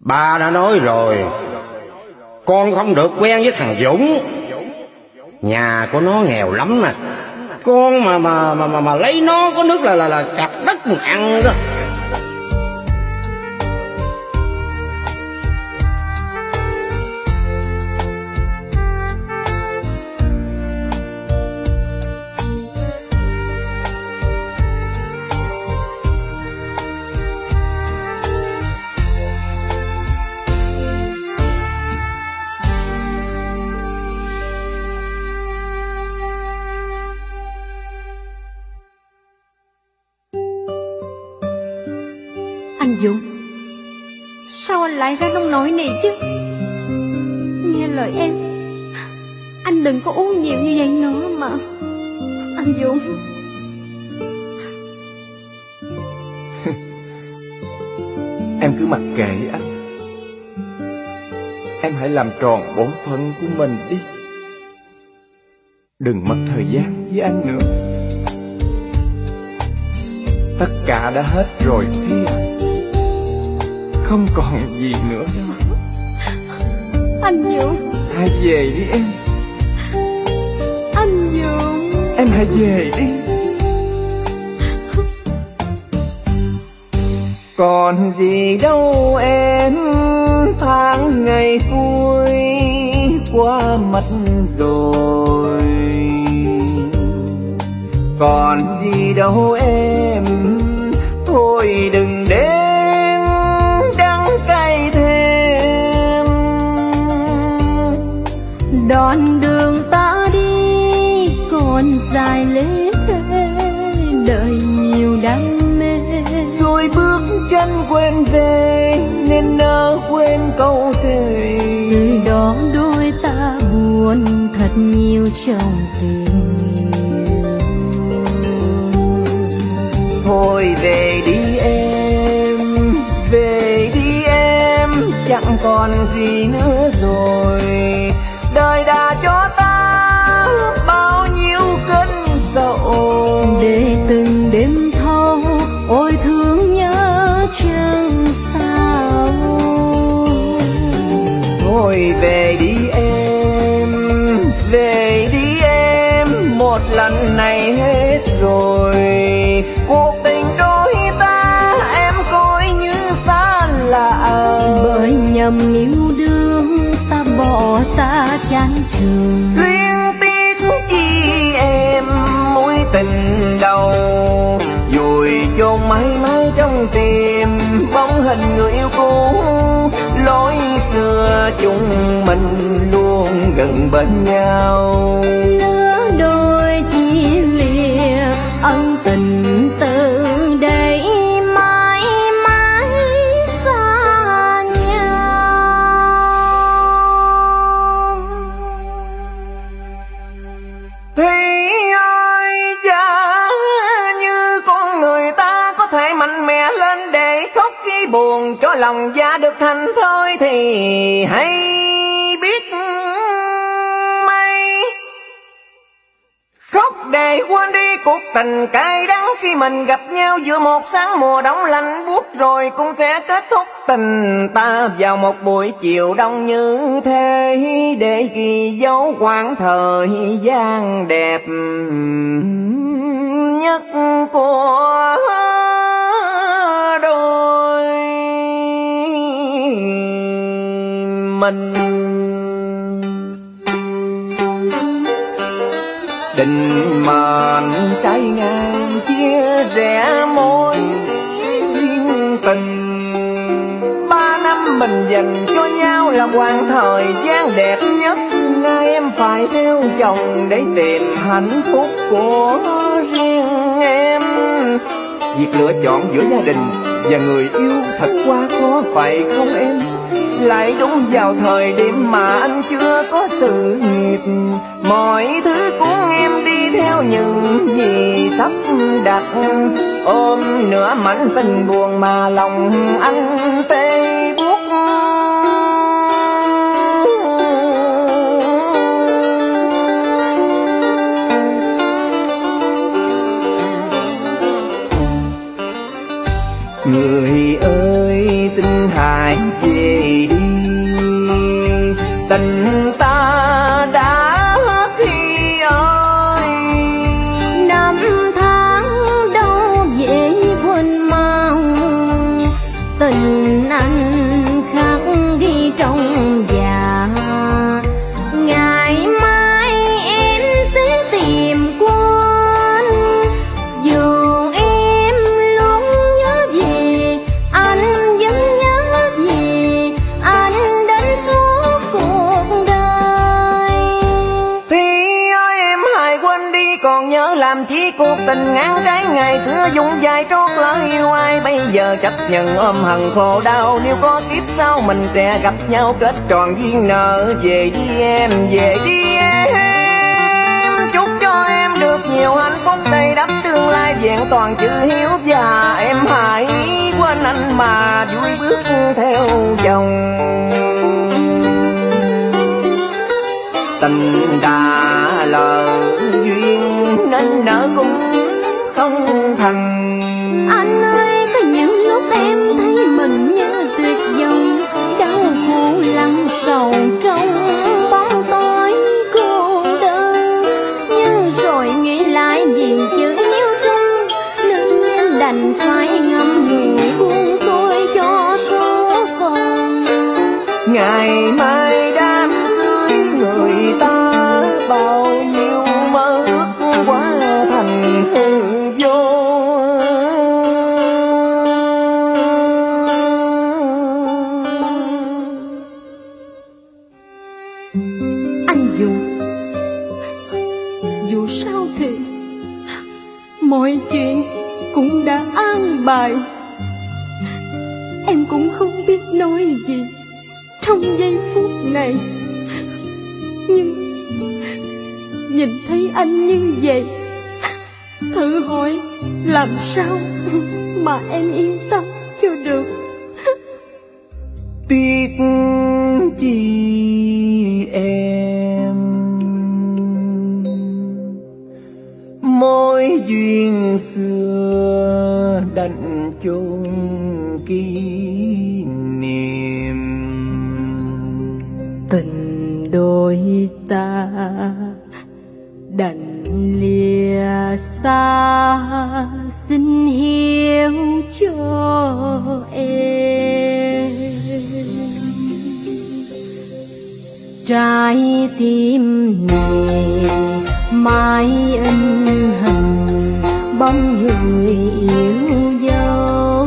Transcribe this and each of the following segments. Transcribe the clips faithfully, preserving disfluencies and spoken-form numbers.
Ba đã nói rồi, con không được quen với thằng Dũng. Nhà của nó nghèo lắm mà. Con mà mà mà mà, mà lấy nó có nước là là là cặp đất mà ăn đó. Anh Dũng, sao anh lại ra nông nỗi này chứ? Nghe lời em, anh đừng có uống nhiều như vậy nữa mà. Anh Dũng. Em cứ mặc kệ anh. Em hãy làm tròn bổn phận của mình đi. Đừng mất thời gian với anh nữa. Tất cả đã hết rồi Thi à. Không còn gì nữa đâu. Anh Dũng. Hãy về đi em. Anh Dũng. Em hãy về đi. Còn gì đâu em, tháng ngày vui qua mất rồi. Còn gì đâu em, thôi đừng đến đắng cay thêm. Đoạn đường ta đi còn dài lê đời nhiều đam mê. Rồi bước chân quên về nên nỡ quên câu thề. Từ đó đôi ta buồn thật nhiều trong tình yêu. Thôi về đi em, về đi em, chẳng còn gì nữa rồi. Đời đã cho ta bao nhiêu cơn giận, để từng đêm thâu ôi thương nhớ chẳng sao. Thôi về đi em, về đi em, một lần này hết rồi. Cuộc tình đôi ta em coi như xa lạ, bởi nhầm yêu đương ta bỏ ta chán trường. luyến tiếc chi em mối tình đầu, vùi chôn mãi mãi trong tim bóng hình người yêu cũ. Lối xưa chúng mình luôn gần bên nhau, Lứa đôi chia lìa ân tình từ đây mãi mãi xa nhau. Thì ơi giá như con người ta có thể mạnh mẽ lên để khóc khi buồn cho lòng giá được thành thơi, thì hãy biết may khóc để quên đi cuộc tình cay đắng. Khi mình gặp nhau giữa một sáng mùa đông lạnh buốt, rồi cũng sẽ kết thúc tình ta vào một buổi chiều đông như thế, để ghi dấu quãng thời gian đẹp nhất của đôi mình. Định mệnh trái ngang chia rẽ mối duyên tình. Ba năm mình dành cho nhau là quãng thời gian đẹp nhất. Nay em phải theo chồng để tìm hạnh phúc của riêng em. Việc lựa chọn giữa gia đình và người yêu thật quá khó phải không em? Lại đúng vào thời điểm mà anh chưa có sự nghiệp. Mọi thứ của em đi theo những gì sắp đặt. Ôm nửa mảnh tình buồn mà lòng anh tê buốt. Người ơi xin hãy về làm chi cuộc tình ngang trái ngày xưa dùng dài trót lỡ yêu ai, bây giờ chấp nhận ôm hận khổ đau, nếu có kiếp sau mình sẽ gặp nhau kết tròn duyên nợ. Về đi em, về đi em, chúc cho em được nhiều hạnh phúc xây đắp tương lai vẹn toàn chữ hiếu, và em hãy quên anh mà vui bước theo chồng. Tình đã lỡ duyên nên nỡ cũng không thành. Anh ơi, có những lúc em thấy mình như tuyệt vọng, đau khổ lặng sầu trong bóng tối cô đơn. Nhưng rồi nghĩ lại vì chữ yêu thương nên em đành phải ngậm ngùi buông xuôi cho số phận. Ngày mai đám cưới người ta bao nhiêu mơ ước quá thành hư vô. Anh dù dù sao thì mọi chuyện cũng đã an bài. Em cũng không biết nói gì trong giây phút này, nhưng nhìn thấy anh như vậy, thử hỏi làm sao mà em yên tâm cho được. Tiếc chi em, mối duyên xưa đành chôn kỷ niệm. Tình đôi ta đành lìa xa, xin hiểu cho em. Trái tim này mãi in hình bóng người yêu dấu,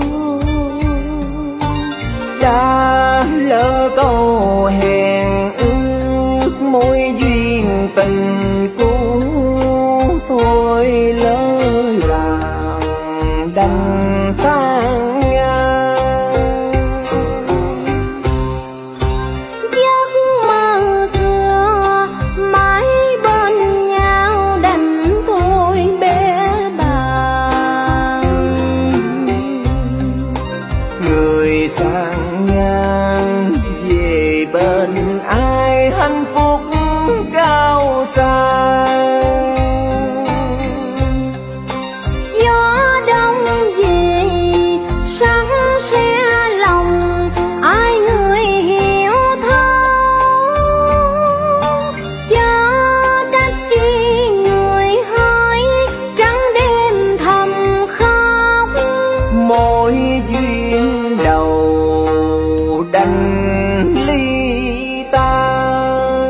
đã lỡ câu hẹn ước mối duyên tình cũ, thôi lỡ làng đành sang ngang. Giấc mơ xưa mãi bên nhau đành thôi bể bàng. Người sang ngang về bên ai hạnh phúc cao sang. Gió đông về sắn xe lòng, ai người hiểu thấu. Chớ trách chi người hỡi trắng đêm thầm khóc. Mỗi duyên đầu đành ly tan.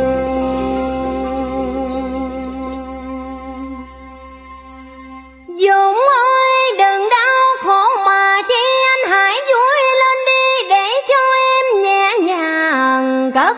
Dũng ơi đừng đau khổ mà chi, anh hãy vui lên đi để cho em nhẹ nhàng cất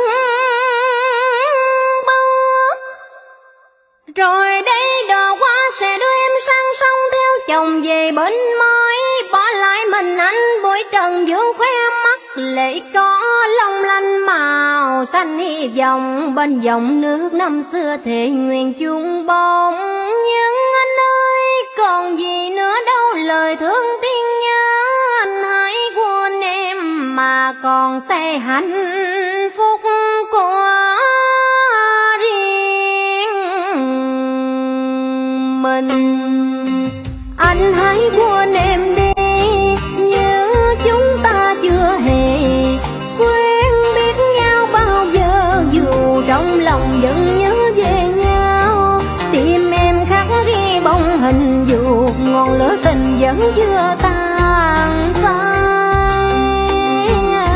bước. Rồi đây đò qua sẽ đưa em sang sông theo chồng về bên mối, bỏ lại mình anh bụi trần dương khóe mắt lệ có long lanh màu xanh hy vọng. Bên dòng nước năm xưa thề nguyện chung bóng, nhưng anh ơi còn gì nữa đâu lời thương tiếng nhớ. Anh hãy quên em mà còn xây hạnh phúc của riêng mình. Anh hãy quên em đi như chúng ta chưa hề quen biết nhau bao giờ, dù trong lòng vẫn nhớ về nhau. Tim em khắc ghi bóng hình dù ngọn lửa tình vẫn chưa tan phai.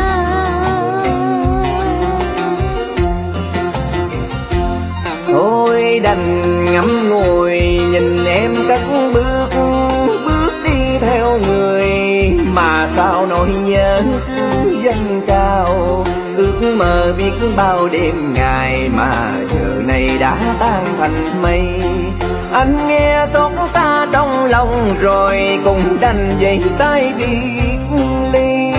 Thôi đành ngắm ngùi nhìn em cất bước, bước đi theo người mà sao nỗi nhớ cứ dâng cao. Ước mơ biết bao đêm ngày mà giờ này đã tan thành mây. Anh nghe xót xa trong lòng rồi cũng đành vẫy tay biệt ly.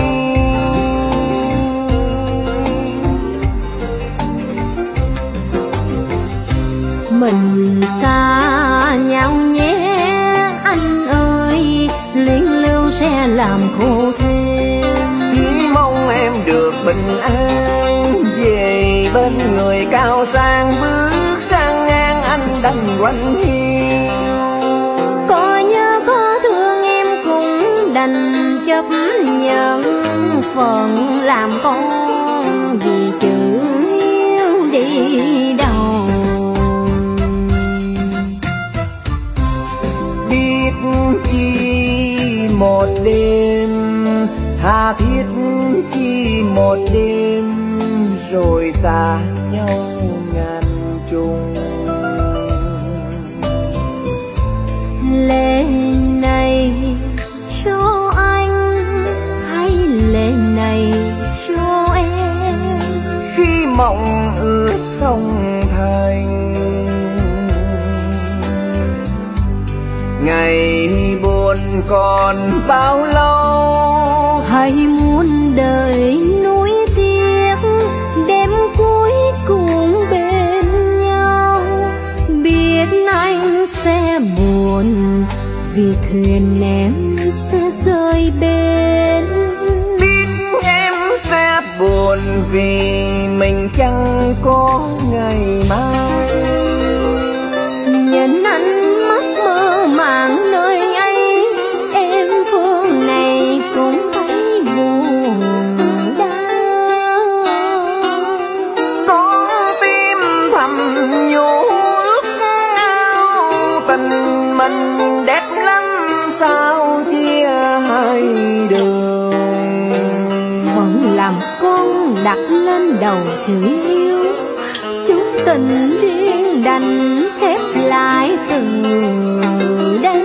Mình xa nhau nhé anh ơi, luyến lưu sẽ làm khô thêm. Chỉ mong em được bình an về bên người cao sang, bước sang ngang anh đành quanh hiu. Có nhớ có thương em cũng đành chấp nhận phận làm con, vì chữ hiếu đi đâu. Biết chi một đêm, tha thiết chi một đêm, rồi xa nhau ngàn trùng. Lệ này cho anh hay lệ này cho em, Khi mộng ước không thành, ngày buồn còn bao lâu. hay muốn đời nuối tiếc, đêm cuối cùng bên nhau. Biết anh sẽ buồn vì thuyền em sẽ rơi bến. Biết em sẽ buồn vì mình chẳng có ngày mai. Nhìn anh mắt mơ màng nơi ấy, em phương này cũng thấy buồn đau. Con tim thầm nhủ ước ao, tình mình đẹp lắm sao chia hai đường. Phận làm con đặt lên đầu chữ hiếu, chúng tình riêng đành khép lại từ đây.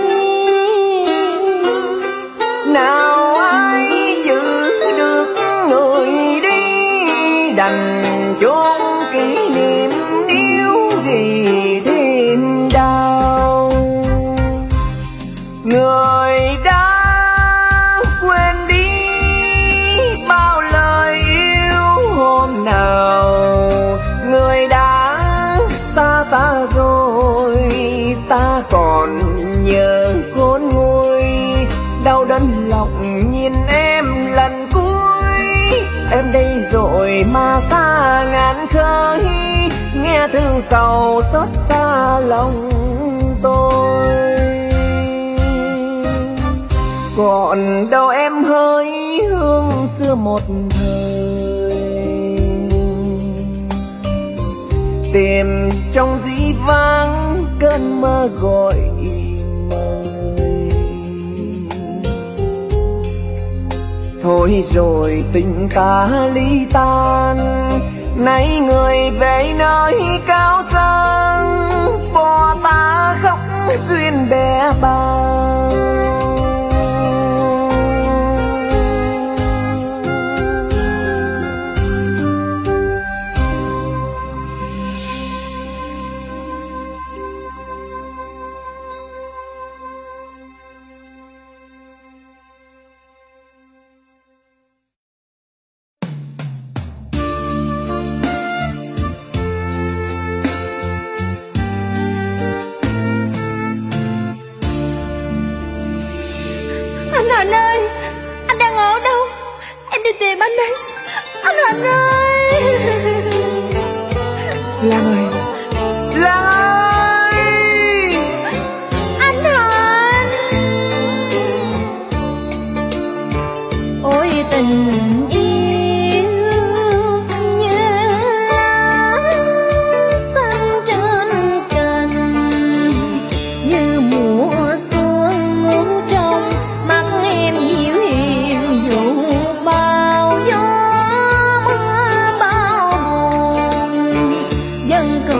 Nào ai giữ được người đi, đành chôn kỷ niệm yêu gì thêm đau. Người đã quên đi bao lời yêu hôm nào, người đã xa xa rồi ta còn nhớ khôn nguôi. Đau đớn lòng nhìn em lần cuối, em đây rồi mà xa ngàn khơi, nghe thương sầu xót xa lòng tôi. Còn đâu em hỡi hương xưa một thời, tìm trong dĩ vãng cơn mơ gọi mời. Thôi rồi tình ta ly tan, nay người về nơi cao sang, bỏ ta khóc duyên bè bàng. Anh Hạnh ơi, anh đang ở đâu? Em đi tìm anh đây. Anh Hạnh ơi. Lan ơi, Lan ơi. Anh Hạnh. Ôi tình yêu như lá xanh trên cành, như mùa xuân ngủ trong mắt em dịu hiền, dù bao gió mưa bao buồn. Dân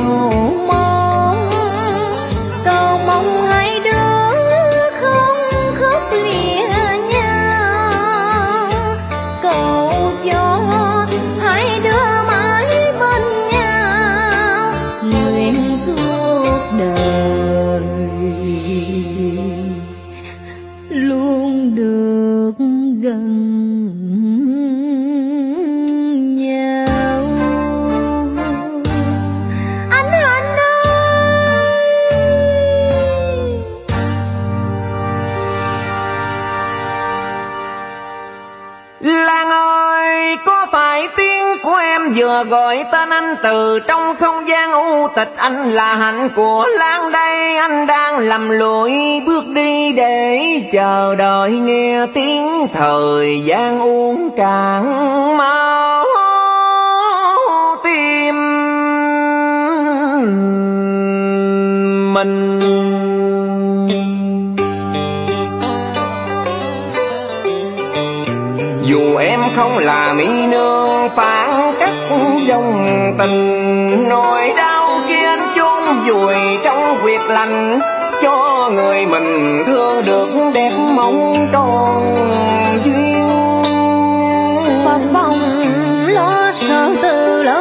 vừa gọi tên anh từ trong không gian u tịch. Anh là hạnh của Lan đây, anh đang lầm lũi bước đi để chờ đợi nghe tiếng thời gian uống cạn máu tim mình. Dù em không là mỹ nương phản cách dòng tình, nỗi đau kia anh chôn vùi trong việc lành, cho người mình thương được đẹp mong tròn duyên. Phật vọng lo sợ từ lâu,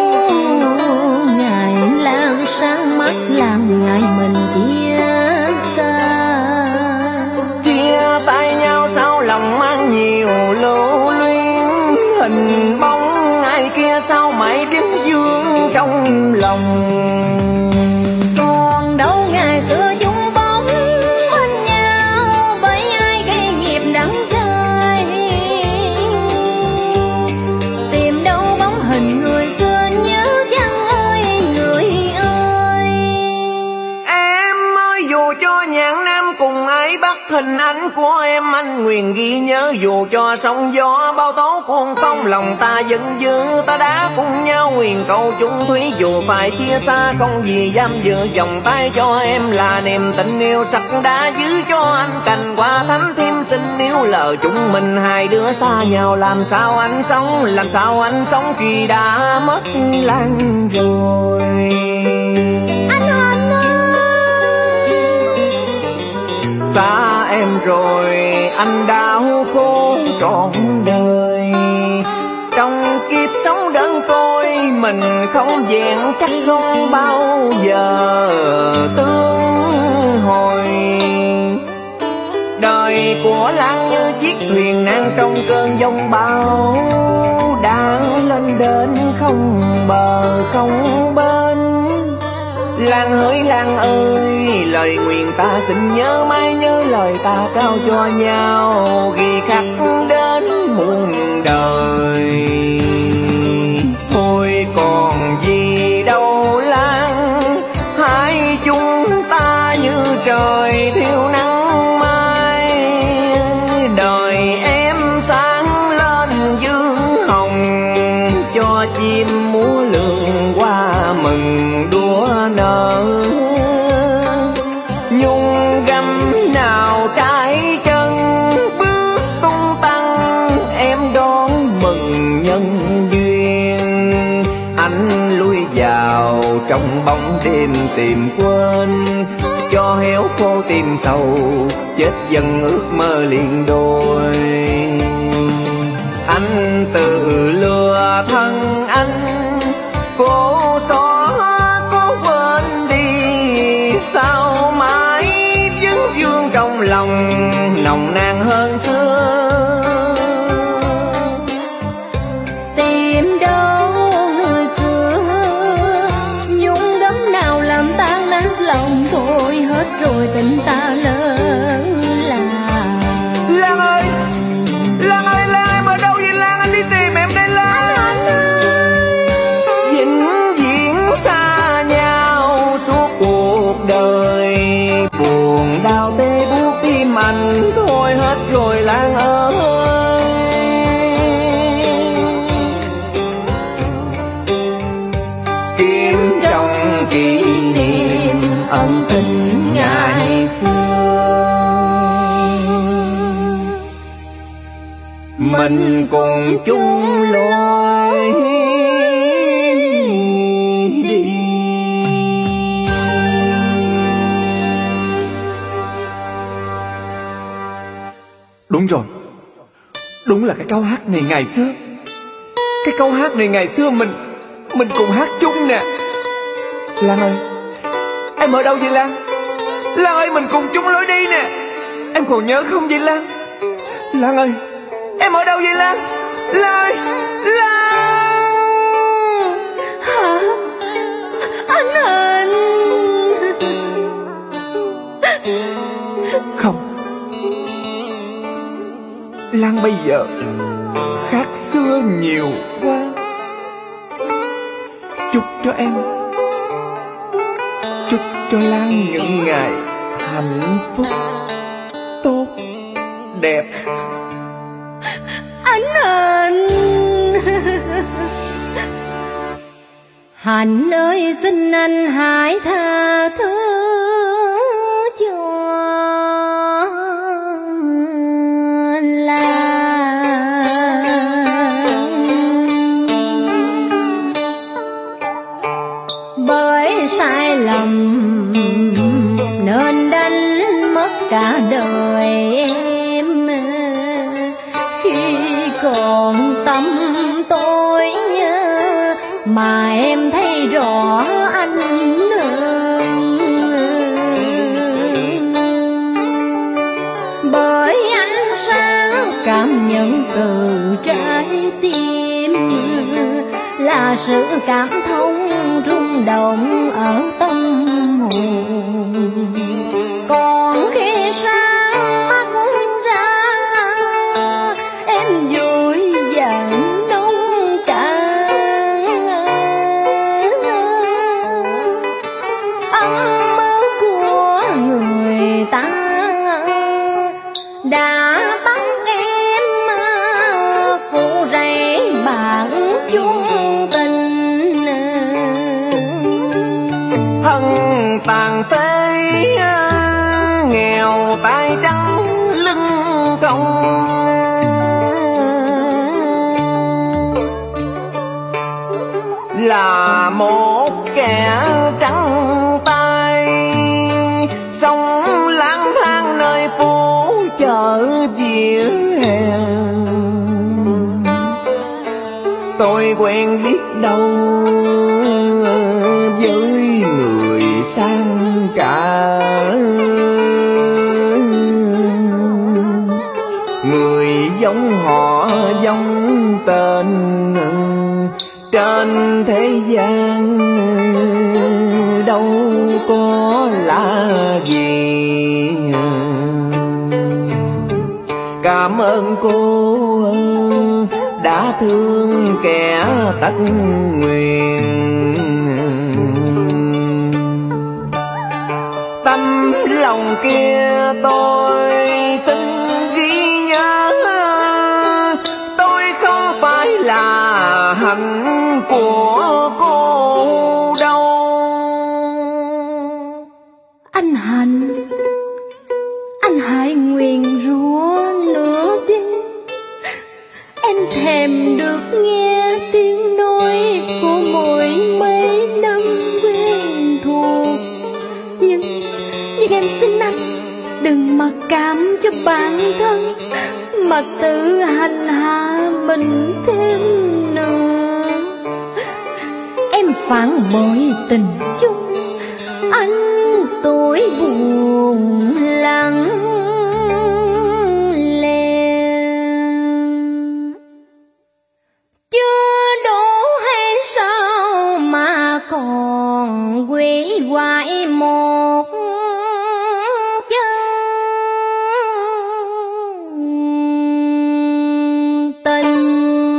ngày làm sáng mắt làm ngày mình chia xa. Chia tay nhau sao lòng mang nhiều lưu luyến, hình bóng ai kia sao mãi đứng dương trong lòng. Còn đâu ngày xưa chung bóng bên nhau, bởi ai gây nghiệp đắng cay. Tìm đâu bóng hình người xưa nhớ chăng ơi người ơi. Em ơi dù cho nhãn nam cùng ai bắt hình ảnh của em, anh nguyện ghi nhớ. Dù cho sóng gió bao tố cuồng phong, lòng ta vẫn giữ. Ta đã cùng nhau huyền cầu chung thủy, dù phải chia xa không gì giam giữ. Vòng tay cho em là niềm tình yêu sắc đã giữ cho anh cành hoa thắm thêm xinh yêu. Lỡ chúng mình hai đứa xa nhau, làm sao anh sống, làm sao anh sống khi đã mất Lan rồi. Anh Hạnh ơi, Xa em rồi anh đau khổ trọn đời. Trong kiếp sống đơn côi mình không vẹn, chắc không bao giờ tương hồi. Đời của Lan như chiếc thuyền nan trong cơn giông bão, đang lên đến không bờ không bên. Lan hỡi Lan ơi, lời nguyện ta xin nhớ mãi, nhớ lời ta trao cho nhau, ghi khắc đến muôn đời. Thôi còn gì đâu Lan, hai chúng ta như trời thiếu nắng mai. Đời em sáng lên dương hồng, cho chim múa lượn qua mừng đua nở. Nhung găm nào trái chân bước tung tăng, em đón mừng nhân duyên. Anh lui vào trong bóng đêm tìm quên, cho héo khô tim sầu chết dần ước mơ liền đôi. Anh tự lừa thân anh, cố xóa cố quên đi, sao mãi vẫn vương trong lòng nồng nàn hơn xưa. tìm đâu người xưa, nhung gấm nào làm tan nát lòng. Thôi hết rồi tình ta lỡ là. Lan ơi, Lan ơi, Lan em ở đâu vậy Lan? Anh đi tìm em đây Lan. Vĩnh viễn xa nhau suốt cuộc đời, buồn đau tê buốt tim anh. Thôi hết rồi Lan ơi. Kiếm trong kỷ niệm ân tình ngày xưa, mình cùng chung lối đi. Đúng rồi, đúng là cái câu hát này ngày xưa. Cái câu hát này ngày xưa mình Mình cùng hát chung nè. Lan ơi, em ở đâu vậy Lan? Lan ơi, mình cùng chung lối đi nè. Em còn nhớ không vậy Lan? Lan ơi, em ở đâu vậy Lan? Lan ơi, Lan. Hả? Anh Hạnh. Không, Lan bây giờ khác xưa nhiều quá. chúc cho em, chúc cho Lan những ngày hạnh phúc tốt đẹp. Anh Hạnh. Hạnh ơi, xin anh hãy tha thứ cho bởi sai lầm nên đánh mất cả đời em. Khi còn tâm tôi nhớ mà em thấy rõ anh hơn, bởi ánh sáng cảm nhận từ trái tim là sự cảm thông rung động ở tâm hồn. Còn khi sáng mắt ra em vui và nông cạn, ấm mơ của người ta đã bắt em phụ rẫy bạn chung tình. Thân tàn phế nghèo tay trắng lưng cong, là một kẻ trắng tay sống lang thang nơi phố chợ vỉa hè. Tôi quen biết đâu với người sang cả, người giống họ giống tên trên thế gian đâu có là gì. Cảm ơn cô đã thương kẻ tật nguyền, tâm lòng kia tôi xin ghi nhớ. Tôi không phải là Hạnh của cô đâu. Anh Hạnh, anh hãy nguyền rủa nửa đêm. Em thèm được nghe tiếng nói của mỗi mấy năm quen thuộc. Nhưng, nhưng em xin anh đừng mặc cảm cho bản thân mà tự hành hạ mình thêm nữa. Em phản bội tình chung, anh tuổi buồn lặng lẽ. Chưa đủ hay sao mà còn quỷ hoại một chân tình.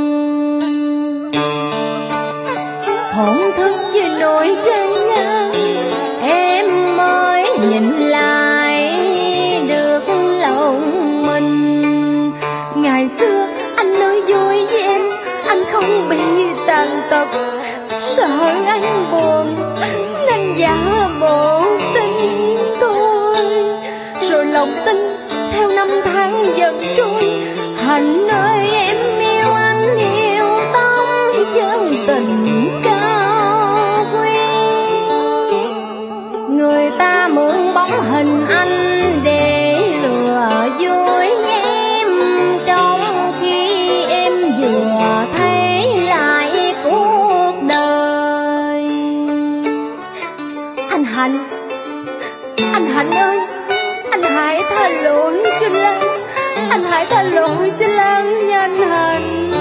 Thổn thức với nỗi trái ngang em mới nhìn lại được lòng mình. Ngày xưa anh nói vui với em, anh không bị tàn tật, sợ anh buồn nên giả bộ tin thôi. Rồi lòng tin theo năm tháng dần trôi. Hạnh ơi, em yêu anh yêu tâm chân tình cao quý. Người ta mượn bóng hình anh để lừa dối em, trong khi em vừa thấy lại cuộc đời. Anh Hạnh, anh Hạnh ơi, anh hãy tha lỗi cho Lan. Anh hãy tha lỗi cho Lan nha anh Hạnh.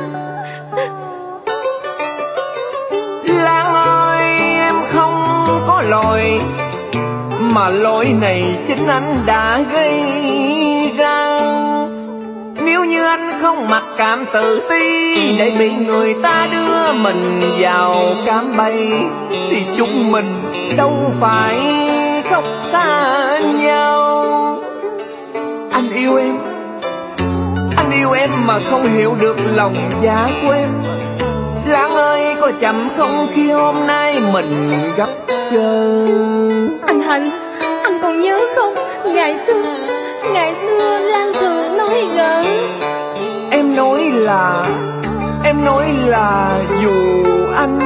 Lan ơi, em không có lỗi, mà lỗi này chính anh đã gây ra. Nếu Nếu như anh không mặc cảm tự ti để bị người ta đưa mình vào cạm bẫy, thì chúng mình đâu phải khóc xa nhau. Anh yêu em, anh yêu em mà không hiểu được lòng dạ của em. Lan ơi, có chậm không khi hôm nay mình gặp gỡ? Anh Hạnh, anh còn nhớ không? Ngày xưa, ngày xưa Lan thường nói gỡ. Em nói là, em nói là dù anh,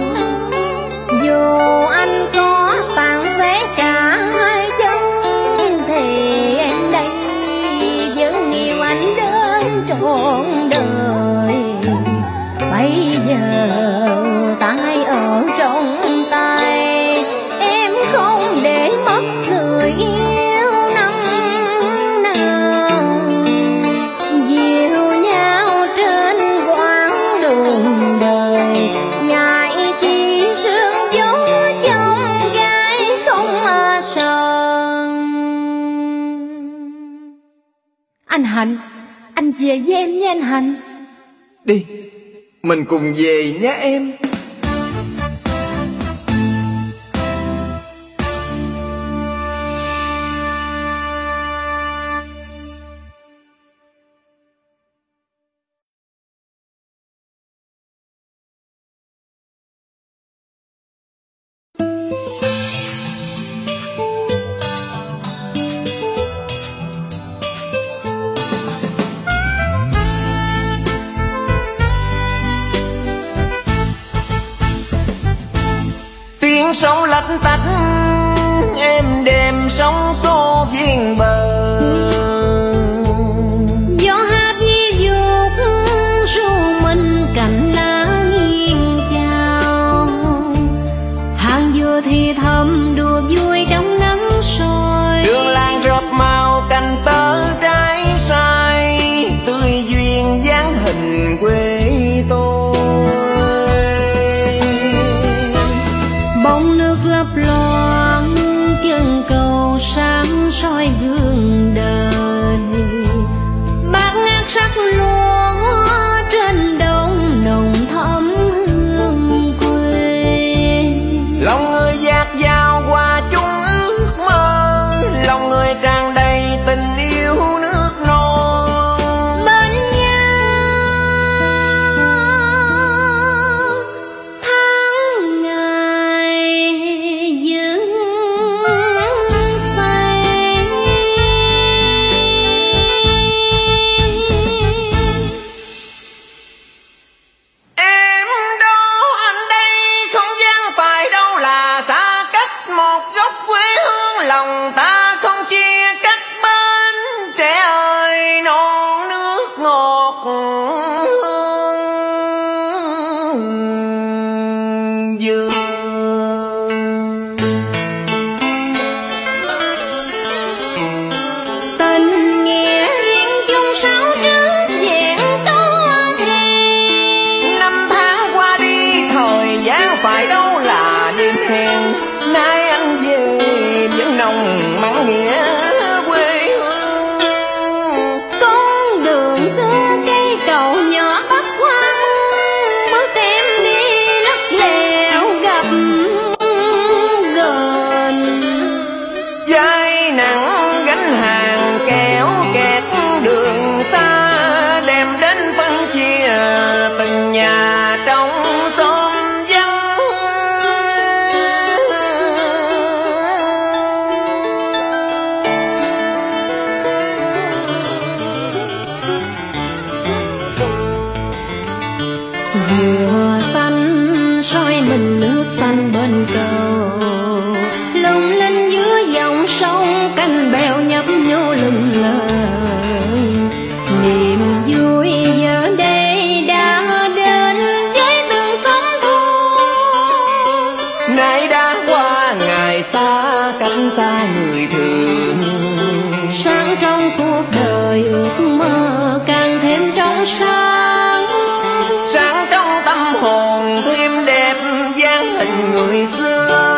dù anh có tàn phế cả hai chân, thì em đây vẫn yêu anh đến trọn đời. Bây giờ tay ở trong tay, em không để mất người yêu năm nào. Dìu nhau trên quãng đường đời, ngại chi sương gió trong gai không sờn. Anh Hạnh, anh về với em nha anh Hạnh. đi, mình cùng về nhé em. Sóng lách tách êm đềm sóng xô viên bờ, gió hát như dục ru mình cành lá nghiêng chào. Hàng dừa thì thầm đùa vui trong nắng soi, đường làng rợp màu cành tơ trái sai, tươi duyên dáng hình quê tôi. bông nước lấp loáng chân cầu sáng soi gương đời, bát ngát sắc lúa trên đồng nồng thắm hương quê. Lòng người dạt dào qua chung ước mơ, lòng người tràn đầy tình yêu nước non. Bên nhau tháng ngày dừng say, Em đó anh đây, không gian phải đâu là xa cách một góc quê hương. Lòng ta không chia cách bên, trẻ ơi non nước ngọt hương dừa. tình nghĩa duyên chung sáu trước vẹn có thì. Năm tháng qua đi, thời gian phải đâu là đêm hẹn. Nay anh về những nồng mặn nghĩa quê hương. Con đường xưa cây cầu nhỏ bắc qua mương, bước em đi lắc lẻo gặp gần. Chai nặng gánh hàng kéo kẹt đường xa, đem đến phân chia từng nhà trong xóm vắng. Dừa xanh soi mình nước xanh bên cầu, lung linh giữa dòng sông canh bèo nhấp nhô lừng lờ. Niềm vui giờ đây đã đến với từng xóm thôn, Nay đã qua ngày xa cách xa người thường. sáng trong cuộc đời ước mơ càng thêm trong sáng. Sáng trong tâm hồn thêm đẹp dáng hình người xưa.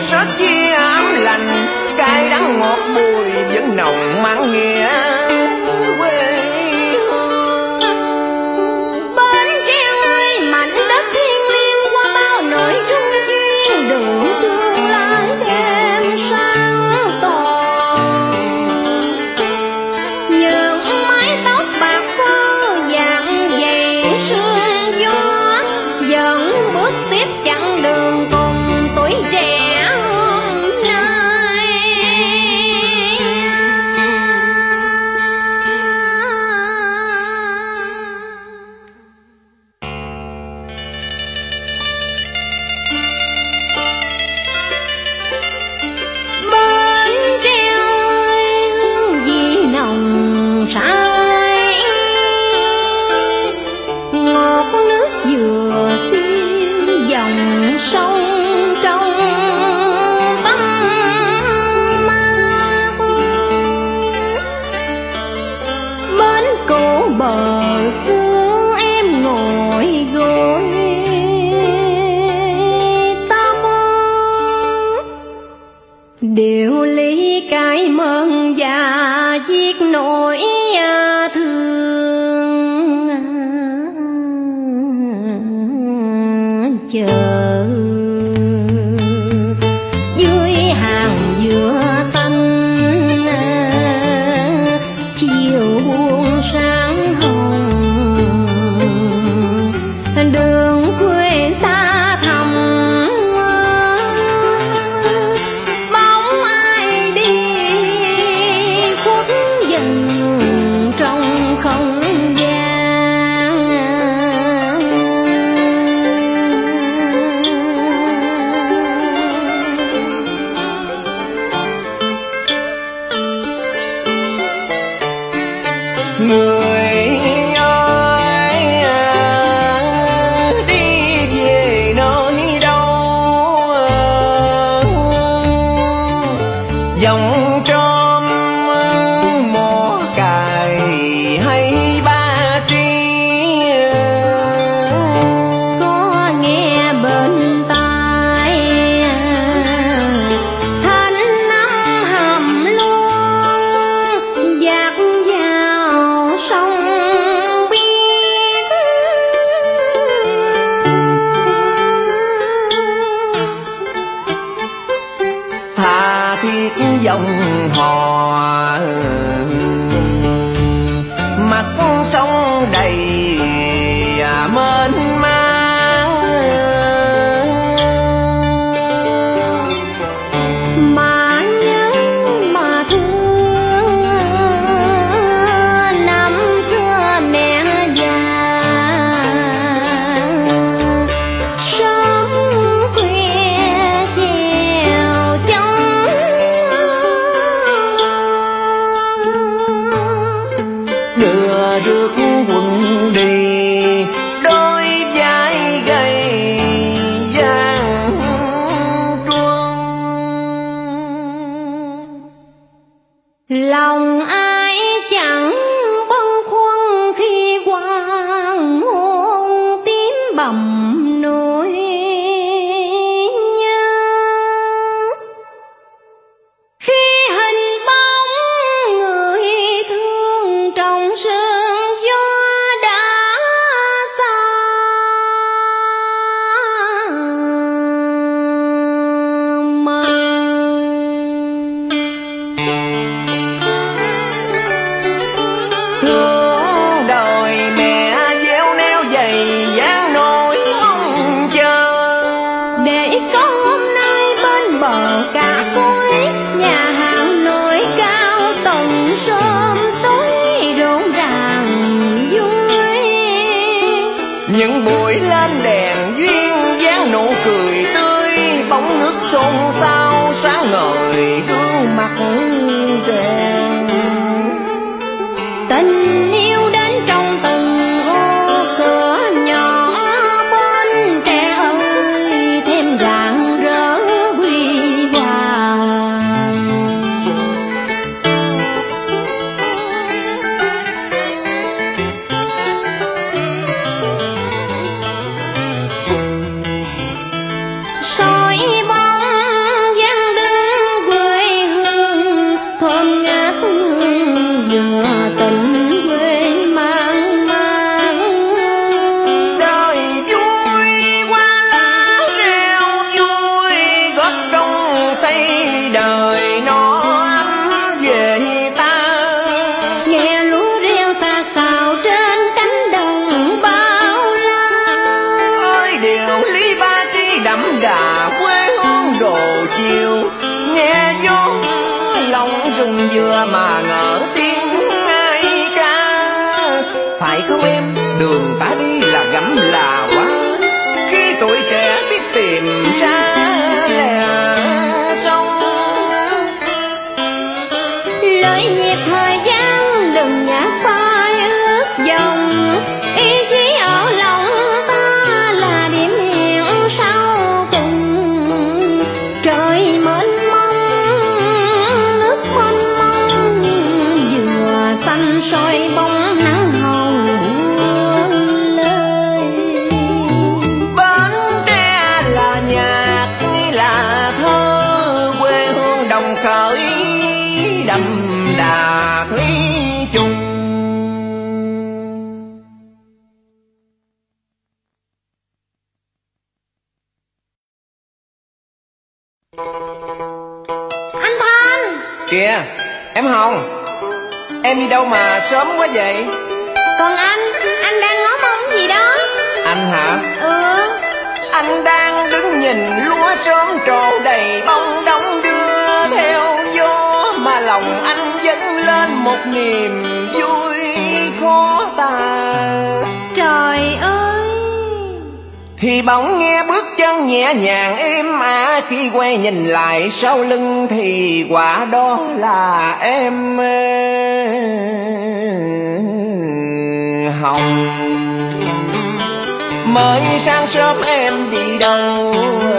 sớt chia ám lành, cay đắng ngọt bùi vẫn nồng mang nghĩa quê hương. Bến Tre ơi mảnh đất thiêng liêng, qua bao nỗi trung duyên đường tương lai thêm sáng tỏ. Những mái tóc bạc phơ dạng dày sương gió, vẫn bước tiếp chặng đường cùng tuổi trẻ hôm nay. Bến Tre ơi hương vị nồng say, ngọt nước dừa xiên dòng sông trong tấm mát. Bến cổ bờ xưa em ngồi gối tóc, điều ly cái mơn và viết nỗi thương chờ dưới hàng dừa xanh. Chiều buông sáng hồng, đường quê xa thăm, bóng ai đi khuất dần trong không gian. Người ơi đi về nơi đâu, dòng trôm mò cài hay ba tri, Có nghe bên tai thanh năm hầm luôn dạt vào sông biếc. tha thiết dòng hò mặt sông đầy mênh mang. Mà nhớ mà thương năm xưa mẹ già, sớm khuya theo chồng đưa rước quân đi, đôi vai gầy gian truân. lòng ai chẳng bâng khuâng khi hoàng hôn tím bầm nỗi nhớ. Khi hình bóng người thương trong sương gió đã xa mờ. Thương đời mẹ gieo neo dày dáng nỗi mong chờ, Để có hôm nay bên bờ cả cối, nhà hàng nổi cao tầng sớm tối rộn ràng vui. những buổi lên đèn duyên dáng nụ cười tươi, bóng nước xôn xao sáng ngời gương mặt trẻ. Tình yêu đến trong từng ô cửa nhỏ Bến Tre ơi, thêm rạng rỡ huy hoàng. Soi bóng mà ngỡ tiếng ai ca. Phải không em, đường ta đi là gẫm là quá, khi tuổi trẻ biết tìm ra lẽ sống. Lời nhịp thời gian đừng nhạt phai ước dòng, ý chí ở lòng ta là điểm hẹn sau cùng. Trời mênh mông, nước mênh mông, vừa xanh soi bóng nắng hồng buông lời. Bến Tre là nhạc là thơ, quê hương đồng khởi đậm đà thủy chung. Anh Thanh! Kìa, em Hồng, em đi đâu mà sớm quá vậy? Còn anh, anh đang ngó mông gì đó? Anh hả? Ừ. Anh đang đứng nhìn lúa sớm trổ đầy bông đong đưa theo gió, mà lòng anh dâng lên một niềm vui khó tả. Trời ơi! Thì bỗng nghe bước chân nhẹ nhàng êm ả, khi quay nhìn lại sau lưng thì quả đó là em Hồng. Mới sáng sớm em đi đâu,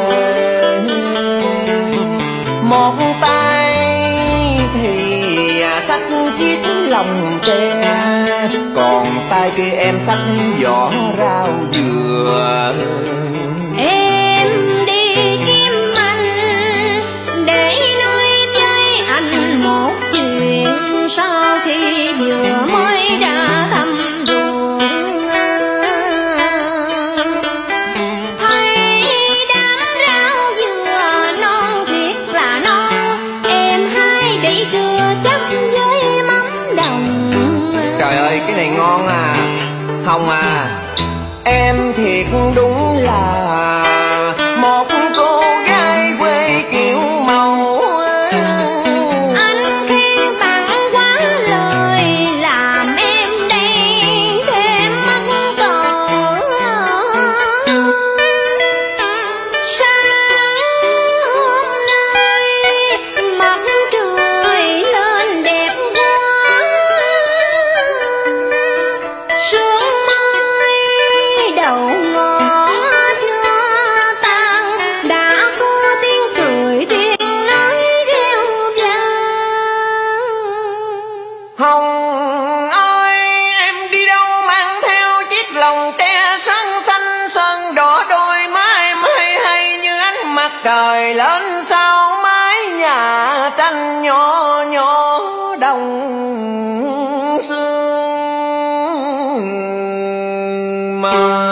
một tay thì xách chiếc lồng tre, còn tay kia em xách vỏ rau dừa. Em đi kiếm anh để nói với anh một chuyện, sau khi vừa mới đã thăm ruộng, thấy đám rau dừa non thiệt là non, em hái để trưa chấm với mắm đồng. Trời ơi, cái này ngon à. Hồng à, em thiệt đúng là một cô gái quê kiểu mẫu. Anh khen tặng quá lời làm em đây thêm mắc cỡ. Sáng hôm nay mặt trời lên đẹp quá, sương mai đầu ngõ chưa tan, đã có tiếng cười tiếng nói reo vang. Hồng ơi, em đi đâu mang theo chiếc lồng tre sáng xanh sơn đỏ, đôi má em hay hay như ánh mặt trời lên sau mái nhà tranh nhỏ nhỏ đồng sương mờ.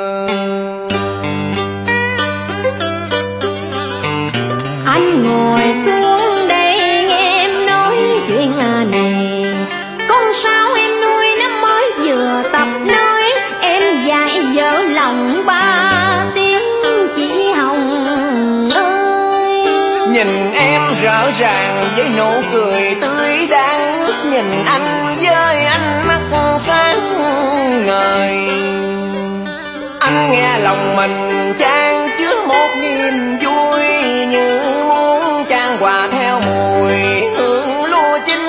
Anh ngồi xuống đây nghe em nói chuyện à này, con sao em nuôi nó mới vừa tập nói, em dạy dở lòng ba tiếng chị Hồng ơi. Nhìn em rõ ràng với nụ cười tươi đang ngước nhìn anh với ánh mắt sáng ngời. Anh nghe lòng mình chan chứa một niềm vui, như muốn chan hòa theo mùi hương lúa chín.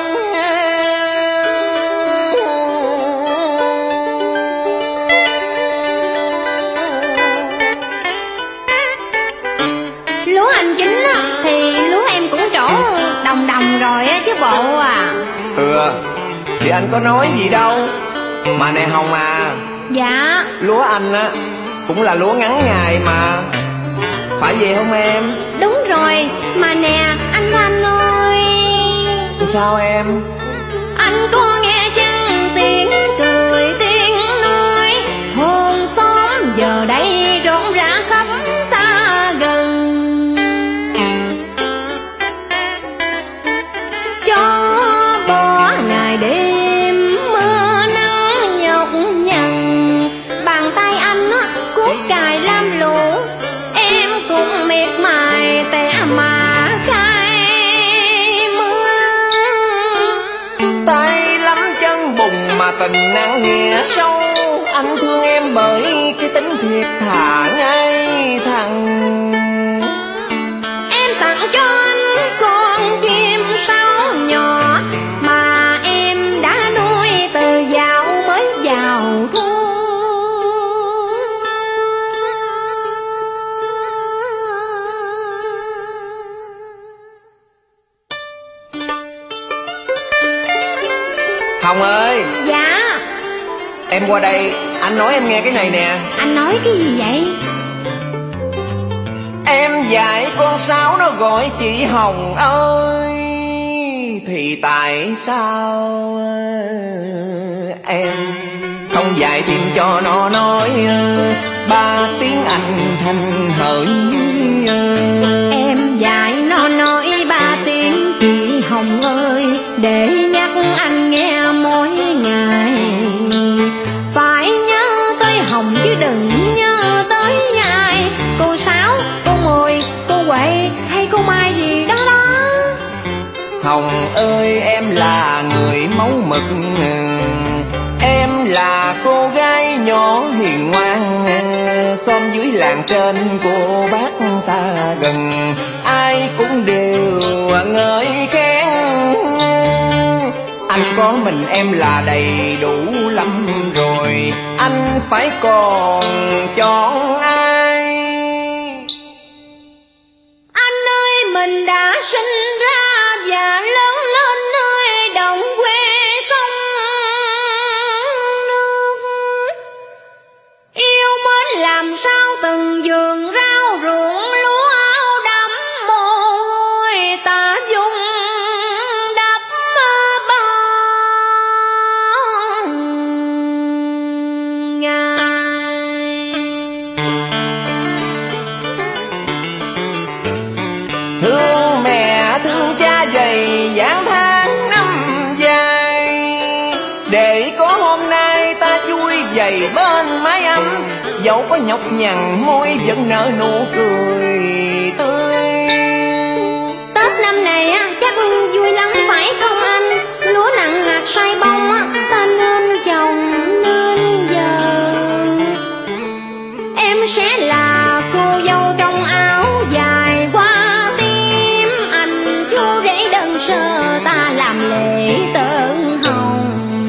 Lúa anh chín á, thì lúa em cũng trổ đồng đồng rồi á chứ bộ à. Ừ, thì anh có nói gì đâu. Mà nè Hồng à, Dạ. lúa anh á cũng là lúa ngắn ngày mà, phải vậy không em? Đúng rồi, mà nè anh Thanh ơi. Sao em? Anh có nghe chăng tiếng cười tiếng nói, thôn xóm giờ đây rộn rã khắp xa gần. Cho bỏ ngày đêm mưa nắng nhọc nhằn, bàn tay anh á cuốc cài lam lũ, em cũng miệt mài tẻ mà cay mưa. bởi cái tính thiệt thà ngay thẳng. Em tặng cho anh con chim sáo nhỏ mà em đã nuôi từ dạo mới vào thu. Hồng ơi. Dạ. Em qua đây, anh nói em nghe cái này nè. Anh nói cái gì vậy? Em dạy con sáo nó gọi chị Hồng ơi, thì tại sao em không dạy thêm cho nó nói ba tiếng Anh thành hỡi. Em dạy nó nói ba tiếng chị Hồng ơi, để nhắc anh nghe mỗi ngày. Phải nhớ tới Hồng chứ đừng nhớ tới ai. Cô Sáu, cô Mười, cô Huệ hay cô Mai gì đó đó. Hồng ơi, em là người mẫu mực, em là cô gái nhỏ hiền ngoan, xóm dưới làng trên cô bác xa gần ai cũng đều ngợi khen. Anh có mình em là đầy đủ lắm rồi, anh phải còn chọn ai. Anh ơi, mình đã sinh ra và lớn lên nơi đồng quê sông nước. Yêu mến làm sao từng vườn rau ruộng lúa áo đẫm mồ hôi ta dung đắp bao ngày. Thương mẹ thương cha dày dáng tháng năm dài, để có hôm nay ta vui vầy bên mái ấm. Dẫu có nhọc nhằn môi vẫn nở nụ cười tươi. Tết năm này á chắc vui lắm phải không anh? Lúa nặng hạt say bông á, ta nên trồng nên giờ. Em sẽ là cô dâu trong áo dài qua tim anh, chú rể đơn sơ ta làm lễ tơ hồng.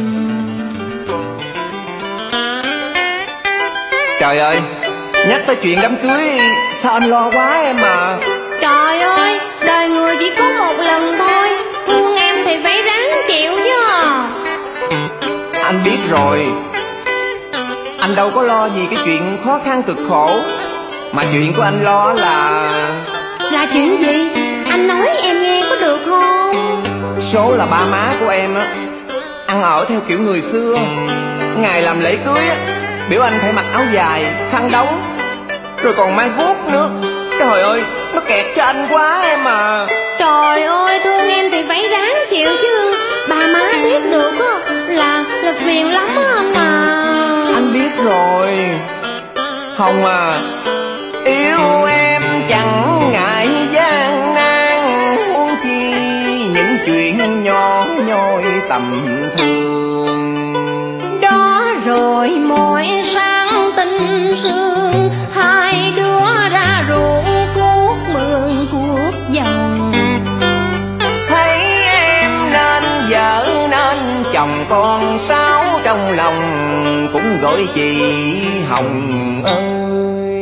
Trời ơi, nhắc tới chuyện đám cưới sao anh lo quá em à. Trời ơi, đời người chỉ có một lần thôi, thương em thì phải ráng chịu chứ. Anh biết rồi, anh đâu có lo gì cái chuyện khó khăn cực khổ, mà chuyện của anh lo là... Là chuyện gì? Anh nói em nghe có được không? Số là ba má của em á, ăn ở theo kiểu người xưa. Ngày làm lễ cưới á, biểu anh phải mặc áo dài, khăn đóng, rồi còn mang guốc nữa. Trời ơi, nó kẹt cho anh quá em à. Trời ơi, thương em thì phải ráng chịu chứ. Bà má biết được á, là là phiền lắm á anh à. Anh biết rồi. Hồng à, yêu em chẳng ngại gian nan, huống chi những chuyện nhỏ nhoi tầm thường. Đó rồi mỗi sáng tinh sương, hai đứa ra ruộng cuốc mương cuốc dòng. Thấy em nên vợ nên chồng, con sáu trong lòng cũng gọi chị Hồng ơi.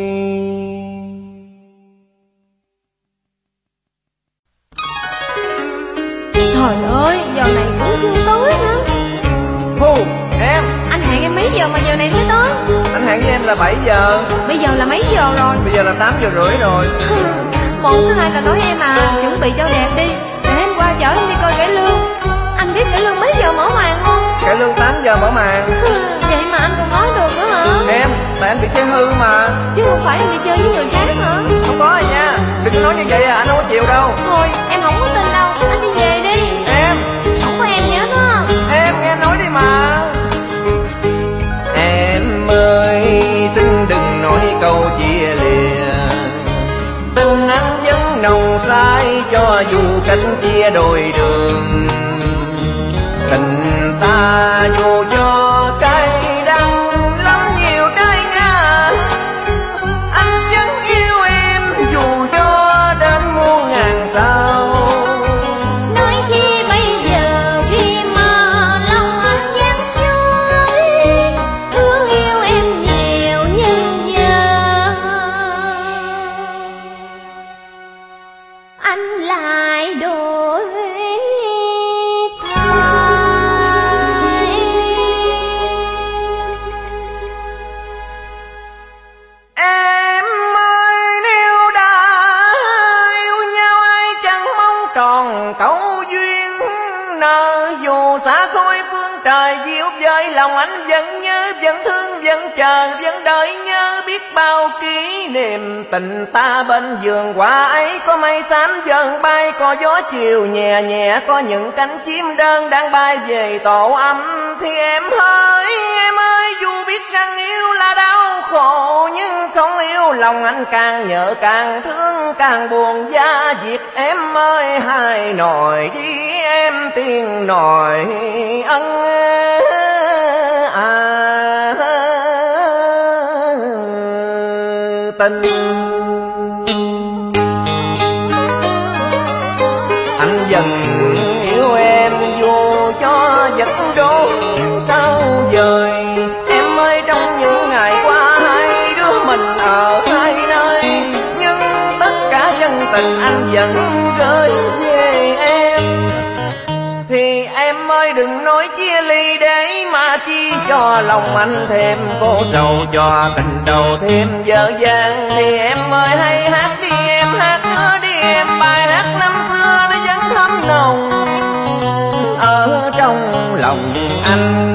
Trời ơi, giờ này cũng chưa tới nữa. Hù, em. Anh hẹn em mấy giờ mà giờ này mới tới? Anh hẹn với em là bảy giờ. Bây giờ là mấy giờ rồi? Bây giờ là tám giờ rưỡi rồi. Một thứ hai là nói em à, chuẩn bị cho đẹp đi, để em qua chở em đi coi cải lương. Anh biết cải lương mấy giờ mở màn không? Cải lương tám giờ mở màn. Vậy mà anh còn nói được nữa hả? Em, tại anh bị xe hư mà. Chứ không phải anh đi chơi với người khác hả? Không có rồi nha, đừng có nói như vậy à, anh không có chịu đâu. Thôi, em không có tin đâu, anh đi về đi. Em. Không có em nhớ đó. Em nghe nói đi mà. Em ơi, xin đừng nói câu chia lìa, tình anh vẫn nồng say cho dù cách chia đôi đường. Tình ta dù cho cay đắng lắm nhiều trái lại đổi thay. Em ơi, nếu đã yêu nhau ai chẳng mong tròn câu duyên nợ, dù xa xôi phương trời diệu vời, lòng anh vẫn nhớ, vẫn thương, vẫn chờ, vẫn đợi nhớ biết bao kỷ niệm. Tình ta bên giường hoa ấy, có mây xám dần bay, có gió chiều nhẹ nhẹ, có những cánh chim đơn đang bay về tổ ấm. Thì em ơi, em ơi, dù biết rằng yêu là đau khổ, nhưng không yêu lòng anh càng nhớ càng thương, càng buồn da diệt. Em ơi, hai nồi đi em tiền nồi ân à, tình. Anh dần yêu em dù cho vật đốt sao dời. Em ơi, trong những ngày qua hai đứa mình ở hai nơi, nhưng tất cả chân tình anh vẫn gửi về em. Thì em ơi, đừng nói chia ly để mà chi cho lòng anh thêm khổ sầu, cho tình đầu thêm dở dang. Thì em ơi, hãy hát đi em, hát nữa đi em, bài hát năm xưa nó vẫn thấm nồng ở trong lòng anh.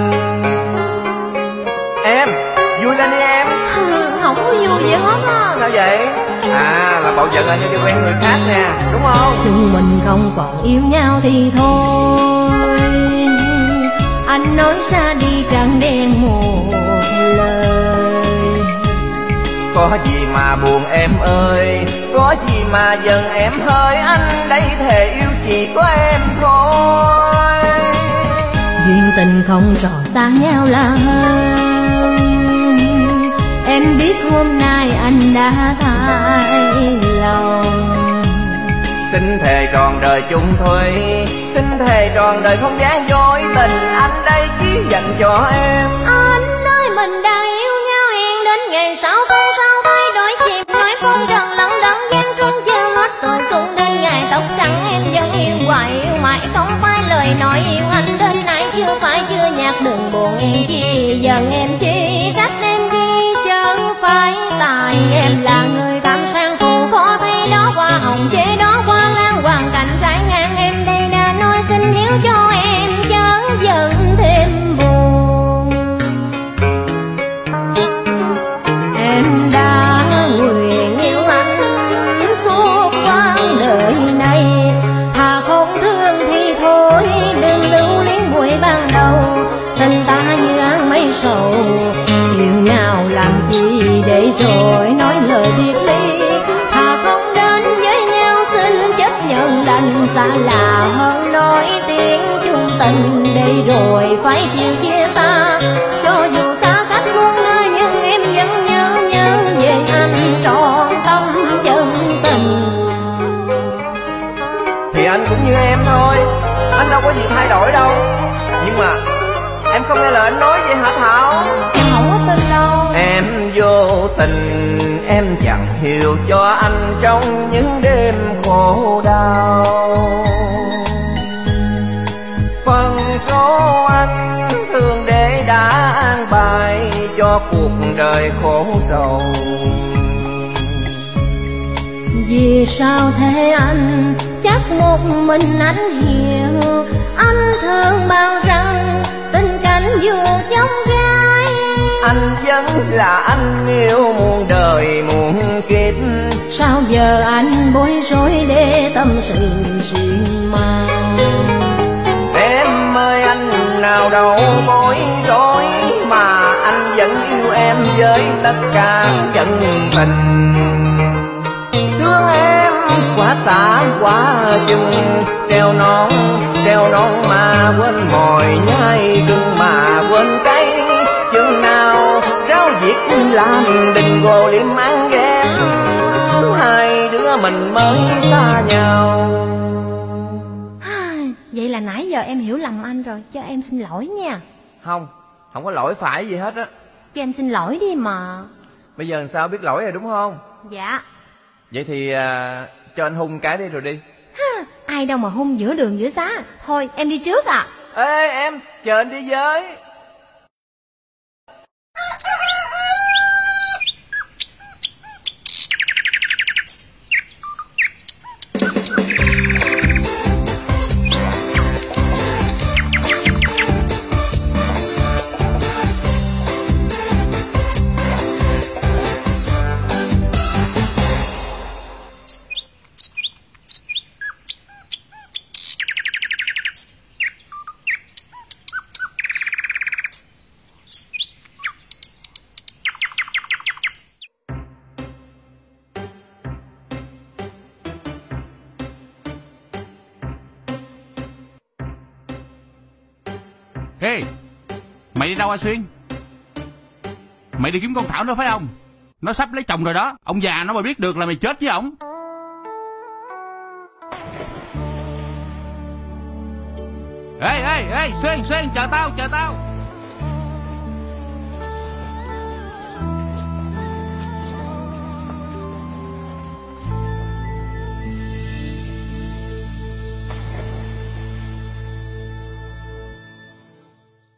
Em vui lên đi em. Không có vui gì hết á. Sao vậy? À, là cậu giận anh cho quen người khác nè, đúng không? Chúng mình không còn yêu nhau thì thôi, anh nói ra đi trắng đen một lời. Có gì mà buồn em ơi, có gì mà giận em hơi, anh đây thề yêu chỉ có em thôi. Duyên tình không trò xa nhau là hơn, em biết hôm nay anh đã thay lòng. Xin thề trọn đời chung thôi, xin thề trọn đời không gian dối tình, anh đây chỉ dành cho em. Anh ơi, mình đang yêu nhau hẹn đến ngày sau không sao thay đổi, chìm nói phong trần lẫn đẫn gian truân chưa hết tuổi xuân, đến ngày tóc trắng em vẫn yêu hoài yêu mãi, không phải lời nói yêu anh đến nay chưa phải chưa nhạt. Đừng buồn em chi giận em chi trách em khi chẳng phải tại em là người tham sang phụ khó thấy đó hoa hồng chế đó hoa lan hoàn cảnh trái ngang. Em đây đã nói xin hiểu cho em chớ giận thêm buồn. Em đã nguyện yêu anh suốt quãng đời này, thà không thương thì thôi đừng lưu luyến buổi ban đầu. Tình ta như áng mây sầu, yêu nhau làm chi để rồi nói lời biệt ly. Thà không đến với nhau xin chấp nhận đành xa là hơn nói tiếng chung tình, để rồi phải chịu chia xa. Cho dù xa cách muôn nơi nhưng em vẫn nhớ nhớ về anh trọn tâm chân tình. Thì anh cũng như em thôi, anh đâu có gì thay đổi đâu. Nhưng mà em không nghe lời anh nói vậy hả Thảo? Em không có tin đâu. Em vô tình, em chẳng hiểu cho anh trong những đêm khổ đau. Phần số anh thường để đã an bài cho cuộc đời khổ sầu. Vì sao thế anh, chắc một mình anh hiểu. Anh thường bao rằng tình cảnh dù trong gai, anh vẫn là anh yêu muôn đời muôn kiếp. Sao giờ anh bối rối để tâm sự riêng mà. Em ơi, anh nào đâu bối rối, mà anh vẫn yêu em với tất cả chân tình. Thương em quá xa quá chừng, treo non treo non mà quên mồi, nhai gừng mà quên cay. Chừng nào rau diệt làm đình gồ liêm ăn ghém, hai đứa mình mới xa nhau. Vậy là nãy giờ em hiểu lầm anh rồi, cho em xin lỗi nha. Không, không có lỗi phải gì hết á. Cho em xin lỗi đi mà. Bây giờ sao biết lỗi rồi đúng không? Dạ. Vậy thì à, cho anh hung cái đi rồi đi. Ha, ai đâu mà hôn giữa đường giữa xá. Thôi em đi trước à. Ê em, chờ anh đi với. Ê, mày đi đâu hả Xuyên? Mày đi kiếm con Thảo nữa phải không? Nó sắp lấy chồng rồi đó. Ông già nó mà biết được là mày chết với ổng. Ê, ê, ê, Xuyên, Xuyên, chờ tao, chờ tao.